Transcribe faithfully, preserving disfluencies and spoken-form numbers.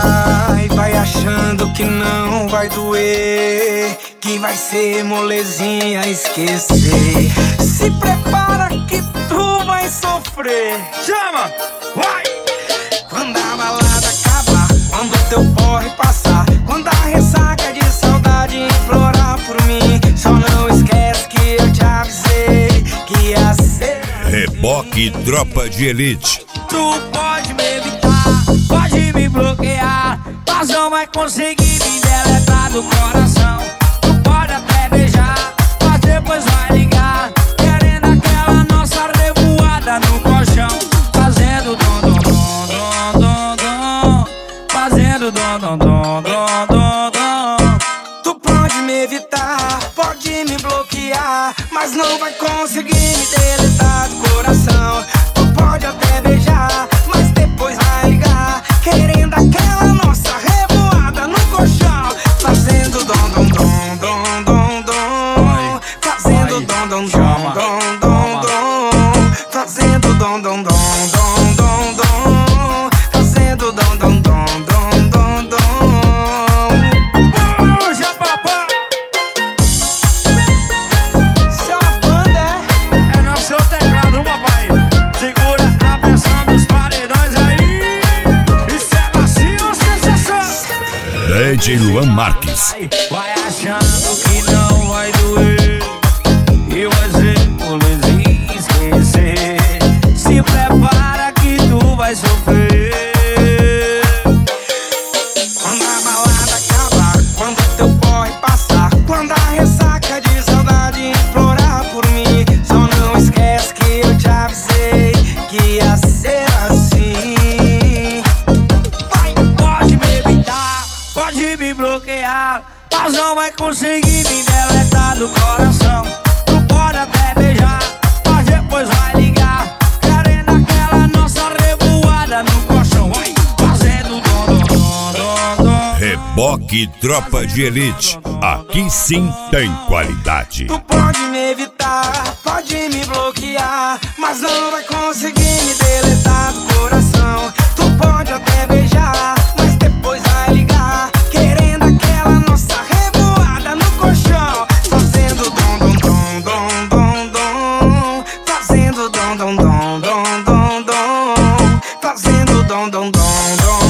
vai, vai achando que não vai doer, que vai ser molezinha esquecer. Se prepara que tu vai sofrer. Chama, vai! Quando a balada acabar, quando teu porre passar, quando a ressaca de saudade implorar por mim, só não esquece que eu te avisei que ia ser assim. Reboque Tropa de Elite. Tu pode me evitar, pode me bloquear, mas não vai conseguir me deletar do coração. Tu pode até beijar, mas depois vai ligar, querendo aquela nossa revoada no colchão, fazendo dom dom dom dom dom dom, fazendo dom dom dom dom dom dom. Tu pode me evitar, pode me bloquear, mas não vai conseguir me deletar do coração. Tu pode até beijar, mas depois vai ligar, querendo aquela nossa revoada no colchão, fazendo dom dom dom dom dom dom, fazendo dom dom dom dom dom dom, fazendo dom dom dom dom dom dom, fazendo dom dom dom dom dom dom. Puxa, papá! Isso é uma banda, é? É no seu teclado, papai. Segura a pressão dos paredões aí. Isso é vacilo, sensação. D J Luan Marques. Vai achando que não vai doer, e vai ser molezinha esquecer. Se prepara que tu vai sofrer. Quando a balada acabar, quando teu porre passar, quando a ressaca de saudade implorar por mim, só não esquece que eu te avisei que ia ser assim. Vai, pode me evitar, pode me bloquear, mas não vai conseguir me deletar do coração. Tu pode até beijar, mas depois vai ligar, querendo aquela nossa revoada no colchão, vai, fazendo dom dom dom dom dom. Reboque Tropa de Elite. Aqui sim tem qualidade. Tu pode me evitar, pode me bloquear, mas não vai conseguir me deletar do coração. Tu pode até beijar, mas depois vai ligar, querendo aquela nossa revoada no colchão, fazendo dom dom dom dom dom dom, fazendo dom dom dom dom dom dom, fazendo dom dom dom dom.